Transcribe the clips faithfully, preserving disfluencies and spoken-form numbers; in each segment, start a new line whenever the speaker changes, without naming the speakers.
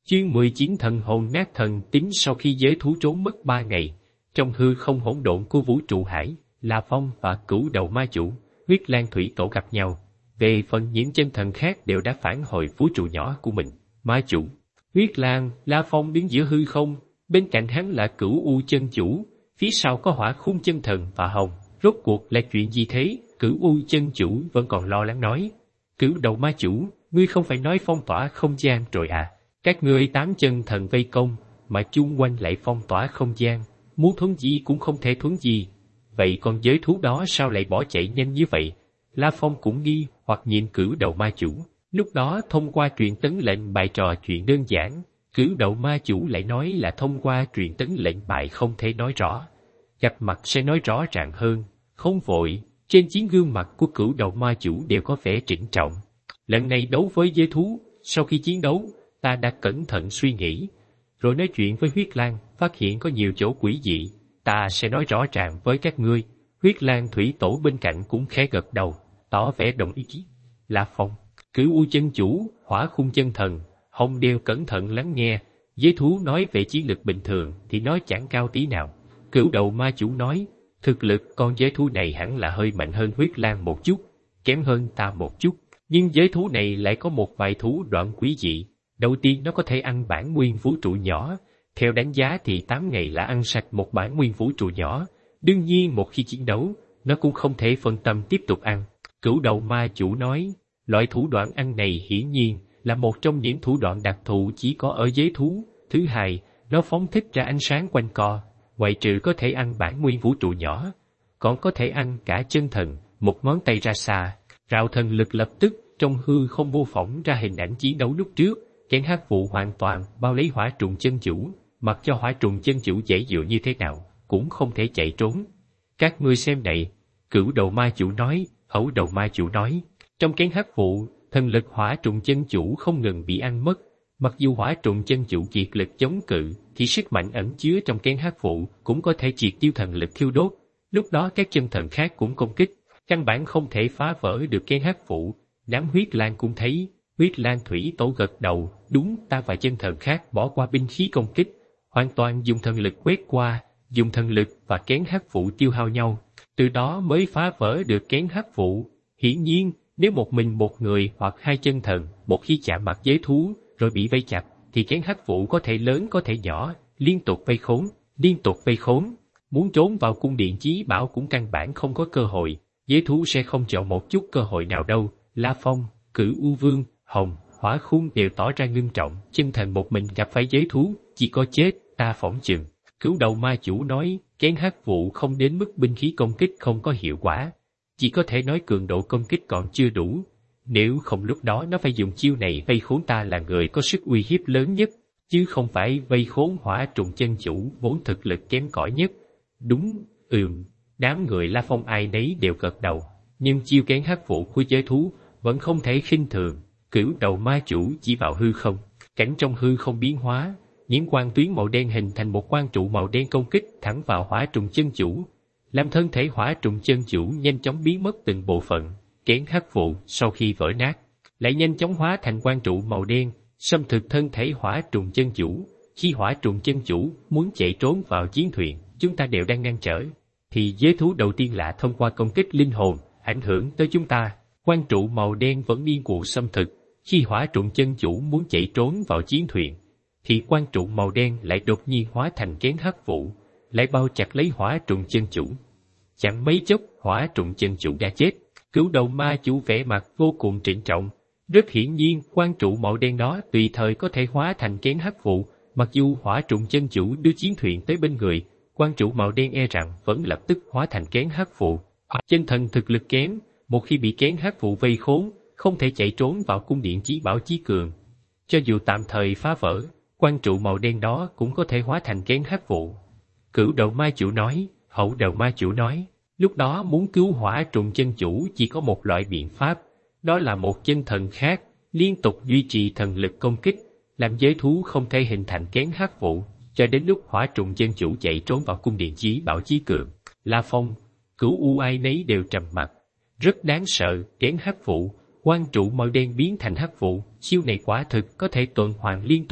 Chương mười chín Thần hồn nát thần tính. Sau khi giới thú trốn mất ba ngày, trong hư không hỗn độn của vũ trụ hải, La Phong và Cửu Đầu Ma Chủ, Huyết Lang Thủy Tổ gặp nhau. Về phần những chân thần khác đều đã phản hồi vũ trụ nhỏ của mình. Ma Chủ, Huyết Lang, La Phong đứng giữa hư không, bên cạnh hắn là Cửu U chân chủ, phía sau có Hỏa Khung chân thần và Hồng. Rốt cuộc là chuyện gì thế? Cửu U chân chủ vẫn còn lo lắng nói. Cửu Đầu Ma Chủ, ngươi không phải nói phong tỏa không gian rồi à? Các ngươi tám chân thần vây công, mà chung quanh lại phong tỏa không gian, muốn thuấn gì cũng không thể thuấn gì. Vậy con giới thú đó sao lại bỏ chạy nhanh như vậy? La Phong cũng nghi hoặc nhìn Cửu Đầu Ma Chủ. Lúc đó thông qua truyền tấn lệnh bại trò chuyện đơn giản, Cửu Đầu Ma Chủ lại nói là thông qua truyền tấn lệnh bại không thể nói rõ. Gặp mặt sẽ nói rõ ràng hơn, không vội. Trên chiến gương mặt của Cửu Đầu Ma Chủ đều có vẻ trịnh trọng. Lần này đấu với giới thú, sau khi chiến đấu, ta đã cẩn thận suy nghĩ, rồi nói chuyện với Huyết Lang, phát hiện có nhiều chỗ quỷ dị, ta sẽ nói rõ ràng với các ngươi. Huyết Lang Thủy Tổ bên cạnh cũng khẽ gật đầu, tỏ vẻ đồng ý. La Phong, Cửu U chân chủ, Hỏa Khung chân thần, Hồng đều cẩn thận lắng nghe. Giới thú nói về chiến lực bình thường thì nói chẳng cao tí nào. Cửu Đầu Ma Chủ nói, thực lực con giới thú này hẳn là hơi mạnh hơn Huyết Lang một chút, kém hơn ta một chút, nhưng giới thú này lại có một vài thú đoạn quý dị. Đầu tiên nó có thể ăn bản nguyên vũ trụ nhỏ, theo đánh giá thì tám ngày là ăn sạch một bản nguyên vũ trụ nhỏ. Đương nhiên một khi chiến đấu, nó cũng không thể phân tâm tiếp tục ăn. Cửu Đầu Ma Chủ nói, loại thủ đoạn ăn này hiển nhiên là một trong những thủ đoạn đặc thù chỉ có ở giới thú. Thứ hai, nó phóng thích ra ánh sáng quanh co, ngoại trừ có thể ăn bản nguyên vũ trụ nhỏ, còn có thể ăn cả chân thần, một ngón tay ra xa. Rào thần lực lập tức trong hư không mô phỏng ra hình ảnh chiến đấu lúc trước. Kén hắc vụ hoàn toàn bao lấy Hỏa Trùng chân chủ, mặc cho Hỏa Trùng chân chủ dễ dụa như thế nào, cũng không thể chạy trốn. Các ngươi xem này, Cửu Đầu Ma Chủ nói. Hẩu Đầu Ma Chủ nói, trong kén hắc vụ, thần lực Hỏa Trùng chân chủ không ngừng bị ăn mất. Mặc dù Hỏa Trùng chân chủ kiệt lực chống cự, thì sức mạnh ẩn chứa trong kén hắc vụ cũng có thể triệt tiêu thần lực thiêu đốt. Lúc đó các chân thần khác cũng công kích, căn bản không thể phá vỡ được kén hắc vụ. Đám Huyết Lang cũng thấy. Huyết Lang Thủy Tổ gật đầu, đúng, ta và chân thần khác bỏ qua binh khí công kích, hoàn toàn dùng thần lực quét qua, dùng thần lực và kén hắc vụ tiêu hao nhau, từ đó mới phá vỡ được kén hắc vụ. Hiển nhiên, nếu một mình một người hoặc hai chân thần, một khi chạm mặt giới thú, rồi bị vây chặt, thì kén hắc vụ có thể lớn có thể nhỏ, liên tục vây khốn, liên tục vây khốn. Muốn trốn vào cung điện chí bảo cũng căn bản không có cơ hội, giới thú sẽ không chọn một chút cơ hội nào đâu. La Phong, Cửu U Vương, Hồng, Hỏa Khung đều tỏ ra ngưng trọng. Chân thần một mình gặp phải giới thú, chỉ có chết, ta phỏng chừng. Cửu Đầu Ma Chủ nói, kén hắc vụ không đến mức binh khí công kích không có hiệu quả, chỉ có thể nói cường độ công kích còn chưa đủ. Nếu không lúc đó nó phải dùng chiêu này vây khốn ta là người có sức uy hiếp lớn nhất, chứ không phải vây khốn Hỏa Trùng chân chủ vốn thực lực kém cỏi nhất. Đúng, ừm, đám người La Phong ai nấy đều gật đầu, nhưng chiêu kén hắc vụ của giới thú vẫn không thể khinh thường. Cửu Đầu Ma Chủ chỉ vào hư không, cảnh trong hư không biến hóa, những quang tuyến màu đen hình thành một quang trụ màu đen công kích thẳng vào Hỏa Trùng chân chủ, làm thân thể Hỏa Trùng chân chủ nhanh chóng biến mất từng bộ phận. Kén hắc vụ sau khi vỡ nát, lại nhanh chóng hóa thành quang trụ màu đen, xâm thực thân thể Hỏa Trùng chân chủ. Khi Hỏa Trùng chân chủ muốn chạy trốn vào chiến thuyền, chúng ta đều đang ngăn trở, thì giới thú đầu tiên là thông qua công kích linh hồn, ảnh hưởng tới chúng ta. Quang trụ màu đen vẫn điên cuồng xâm thực. Khi Hỏa Trùng chân chủ muốn chạy trốn vào chiến thuyền, thì quang trụ màu đen lại đột nhiên hóa thành kén hắc vụ, lại bao chặt lấy Hỏa Trùng chân chủ. Chẳng mấy chốc, Hỏa Trùng chân chủ đã chết. Cửu Đầu Ma Chủ vẻ mặt vô cùng trịnh trọng. Rất hiển nhiên, quang trụ màu đen đó tùy thời có thể hóa thành kén hắc vụ. Mặc dù Hỏa Trùng chân chủ đưa chiến thuyền tới bên người, quang trụ màu đen e rằng vẫn lập tức hóa thành kén hắc vụ. Chân thần thực lực kém, một khi bị kén hắc vụ vây khốn, không thể chạy trốn vào cung điện chí bảo chí cường. Cho dù tạm thời phá vỡ, quang trụ màu đen đó cũng có thể hóa thành kén hắc vụ. Cửu Đầu Ma Chủ nói. Hẩu Đầu Ma Chủ nói, lúc đó muốn cứu Hỏa Trùng chân chủ chỉ có một loại biện pháp, đó là một chân thần khác liên tục duy trì thần lực công kích, làm giới thú không thể hình thành kén hắc vụ, cho đến lúc Hỏa Trùng chân chủ chạy trốn vào cung điện chí bảo chí cường. La Phong, Cửu U ai nấy đều trầm mặt. Rất đáng sợ, kén hắc vụ, quang trụ màu đen biến thành hắc vụ, chiêu này quả thực có thể tuần hoàn liên tục,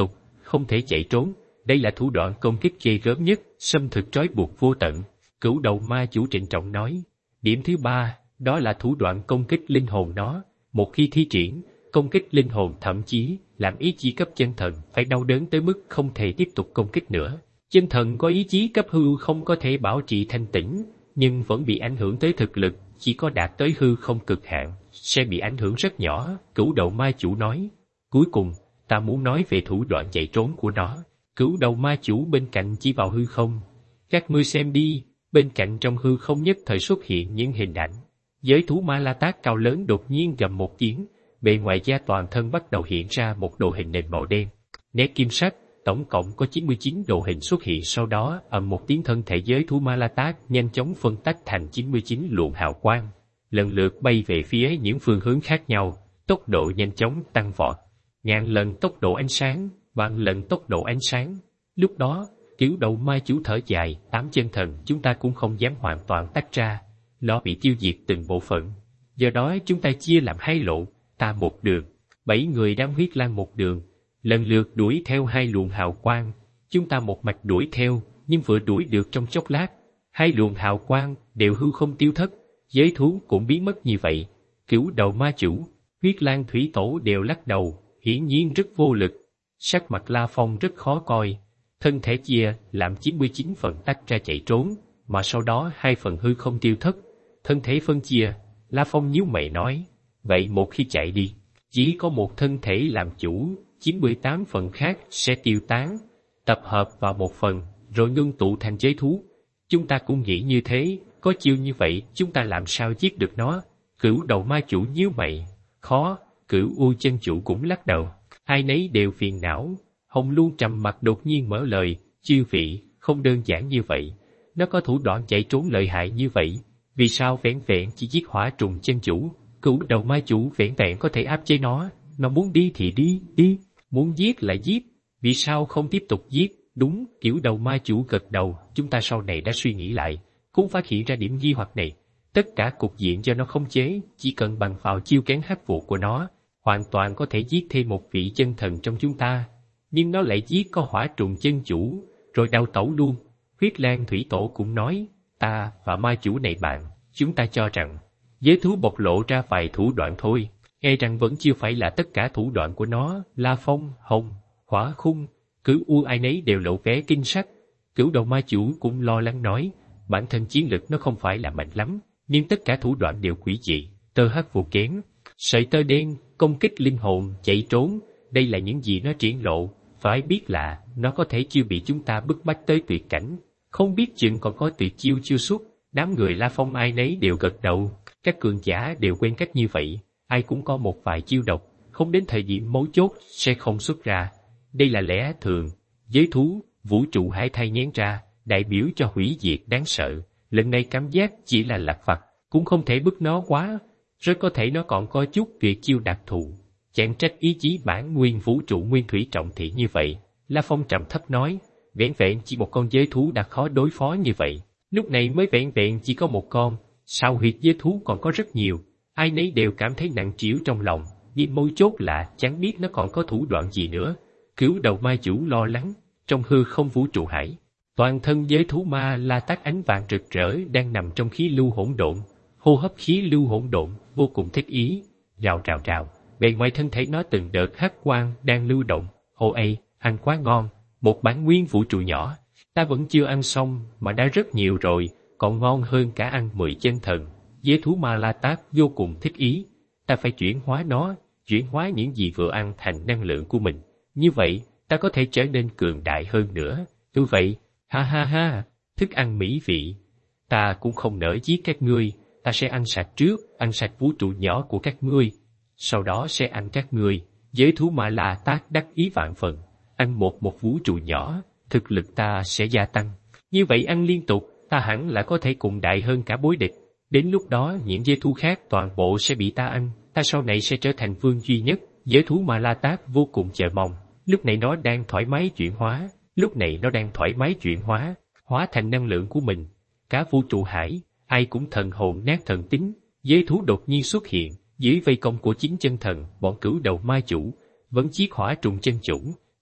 không thể chạy trốn. Đây là thủ đoạn công kích ghê gớm nhất, xâm thực trói buộc vô tận. Cửu đầu ma chủ trịnh trọng nói. Điểm thứ ba, đó là thủ đoạn công kích linh hồn nó. Một khi thi triển, công kích linh hồn thậm chí làm ý chí cấp chân thần phải đau đớn tới mức không thể tiếp tục công kích nữa. Chân thần có ý chí cấp hư không có thể bảo trì thanh tĩnh, nhưng vẫn bị ảnh hưởng tới thực lực, chỉ có đạt tới hư không cực hạn, sẽ bị ảnh hưởng rất nhỏ, cửu đầu ma chủ nói. Cuối cùng, ta muốn nói về thủ đoạn chạy trốn của nó. Cửu đầu ma chủ bên cạnh chỉ vào hư không. Các ngươi xem đi, bên cạnh trong hư không nhất thời xuất hiện những hình ảnh. Giới thú ma la tát cao lớn đột nhiên gầm một tiếng, bề ngoài da toàn thân bắt đầu hiện ra một đồ hình nền màu đen. Nét kim sắc, tổng cộng có chín mươi chín đồ hình xuất hiện, sau đó ầm một tiếng thân thể giới thú ma la tát nhanh chóng phân tách thành chín mươi chín luồng hào quang, lần lượt bay về phía những phương hướng khác nhau, tốc độ nhanh chóng tăng vọt. Ngàn lần tốc độ ánh sáng, vạn lần tốc độ ánh sáng. Lúc đó, Cửu đầu ma chủ thở dài, tám chân thần chúng ta cũng không dám hoàn toàn tách ra, nó bị tiêu diệt từng bộ phận. Do đó chúng ta chia làm hai lộ, ta một đường, bảy người đám huyết lang một đường, lần lượt đuổi theo hai luồng hào quang. Chúng ta một mạch đuổi theo, nhưng vừa đuổi được trong chốc lát, hai luồng hào quang đều hư không tiêu thất, giới thú cũng biến mất như vậy. Cửu đầu ma chủ, huyết lang thủy tổ đều lắc đầu, hiển nhiên rất vô lực. Sắc mặt La Phong rất khó coi, thân thể chia làm chín mươi chín phần tách ra chạy trốn, mà sau đó hai phần hư không tiêu thất. Thân thể phân chia, La Phong nhíu mày nói, vậy một khi chạy đi, chỉ có một thân thể làm chủ, chín mươi tám phần khác sẽ tiêu tán, tập hợp vào một phần, rồi ngưng tụ thành giới thú. Chúng ta cũng nghĩ như thế, có chiêu như vậy chúng ta làm sao giết được nó? Cửu đầu ma chủ nhíu mày, khó. Cửu u chân chủ cũng lắc đầu, hai nấy đều phiền não. Hồng Luân trầm mặt đột nhiên mở lời, chư vị, không đơn giản như vậy, nó có thủ đoạn chạy trốn lợi hại như vậy, vì sao vẻn vẹn chỉ giết hỏa trùng chân chủ? Cửu đầu ma chủ vẻn vẹn có thể áp chế nó, nó muốn đi thì đi, đi, muốn giết lại giết, vì sao không tiếp tục giết? Đúng, Cửu đầu ma chủ gật đầu, chúng ta sau này đã suy nghĩ lại, cũng phát hiện ra điểm nghi hoặc này. Tất cả cục diện do nó khống chế, chỉ cần bằng vào chiêu kén hắc vụ của nó, hoàn toàn có thể giết thêm một vị chân thần trong chúng ta, nhưng nó lại giết có hỏa trùng chân chủ, rồi đào tẩu luôn. Huyết lang thủy tổ cũng nói, ta và ma chủ này bạn, chúng ta cho rằng, giới thú bộc lộ ra vài thủ đoạn thôi, e rằng vẫn chưa phải là tất cả thủ đoạn của nó. La Phong, Hồng, Hỏa Khung, Cửu u ai nấy đều lộ vẻ kinh sắc. Cửu đầu ma chủ cũng lo lắng nói, bản thân chiến lực nó không phải là mạnh lắm, nhưng tất cả thủ đoạn đều quỷ dị, tơ hắc vụ kén, sợi tơ đen, công kích linh hồn, chạy trốn, đây là những gì nó triển lộ. Phải biết là, nó có thể chưa bị chúng ta bức bách tới tuyệt cảnh, không biết chừng còn có tuyệt chiêu chưa xuất. Đám người La Phong ai nấy đều gật đầu, các cường giả đều quen cách như vậy, ai cũng có một vài chiêu độc, không đến thời điểm mấu chốt sẽ không xuất ra. Đây là lẽ thường, giới thú, vũ trụ hải thai nhén ra, đại biểu cho hủy diệt đáng sợ. Lần này cảm giác chỉ là lặt vặt, cũng không thể bức nó quá, rất có thể nó còn có chút tuyệt chiêu đặc thù. Chẳng trách ý chí bản nguyên vũ trụ nguyên thủy trọng thị như vậy. La Phong trầm thấp nói, vẻn vẹn chỉ một con giới thú đã khó đối phó như vậy, lúc này mới vẻn vẹn chỉ có một con, sao huyệt giới thú còn có rất nhiều. Ai nấy đều cảm thấy nặng trĩu trong lòng, nhưng mấu chốt là chẳng biết nó còn có thủ đoạn gì nữa. Cửu đầu ma chủ lo lắng, trong hư không vũ trụ hải, toàn thân giới thú ma la tát ánh vàng rực rỡ đang nằm trong khí lưu hỗn độn, hô hấp khí lưu hỗn độn vô cùng thích ý, rào rào rào. Bề ngoài thân thể nó từng đợt hắc quang đang lưu động. Hồ ây, ăn quá ngon, một bản nguyên vũ trụ nhỏ, ta vẫn chưa ăn xong mà đã rất nhiều rồi, còn ngon hơn cả ăn mười chân thần. Giới thú ma la tát vô cùng thích ý, ta phải chuyển hóa nó, chuyển hóa những gì vừa ăn thành năng lượng của mình. Như vậy, ta có thể trở nên cường đại hơn nữa. Như vậy, ha ha ha, thức ăn mỹ vị. Ta cũng không nỡ giết các ngươi, ta sẽ ăn sạch trước, ăn sạch vũ trụ nhỏ của các ngươi, sau đó sẽ ăn các ngươi. Giới thú ma la tát đắc ý vạn phần, ăn một một vũ trụ nhỏ, thực lực ta sẽ gia tăng. Như vậy ăn liên tục, ta hẳn là có thể cùng đại hơn cả đối địch. Đến lúc đó những giới thú khác toàn bộ sẽ bị ta ăn, ta sau này sẽ trở thành vương duy nhất. Giới thú ma la tát vô cùng chờ mong, lúc này nó đang thoải mái chuyển hóa, lúc này nó đang thoải mái chuyển hóa, hóa thành năng lượng của mình. Cả vũ trụ hải, ai cũng thần hồn nát thần tính. Giới thú đột nhiên xuất hiện, dưới vây công của chín chân thần, bọn cửu đầu ma chủ, vẫn chiếc hỏa trùng chân chủ,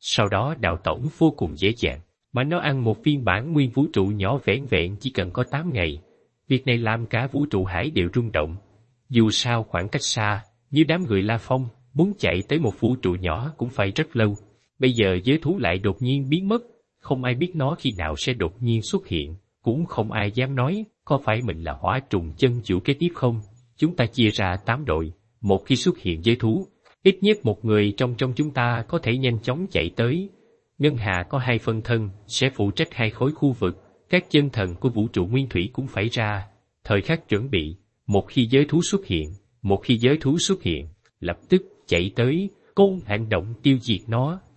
Sau đó đào tẩu vô cùng dễ dàng, mà nó ăn một phiên bản nguyên vũ trụ nhỏ vẻn vẹn chỉ cần có tám ngày. Việc này làm cả vũ trụ hải đều rung động. Dù sao khoảng cách xa, như đám người La Phong, muốn chạy tới một vũ trụ nhỏ cũng phải rất lâu. Bây giờ giới thú lại đột nhiên biến mất, không ai biết nó khi nào sẽ đột nhiên xuất hiện, cũng không ai dám nói có phải mình là hỏa trùng chân chủ kế tiếp không. Chúng ta chia ra tám đội, một khi xuất hiện giới thú, ít nhất một người trong trong chúng ta có thể nhanh chóng chạy tới. Ngân Hà có hai phân thân, sẽ phụ trách hai khối khu vực, các chân thần của vũ trụ nguyên thủy cũng phải ra. Thời khắc chuẩn bị, một khi giới thú xuất hiện, một khi giới thú xuất hiện, lập tức chạy tới, côn hành động tiêu diệt nó.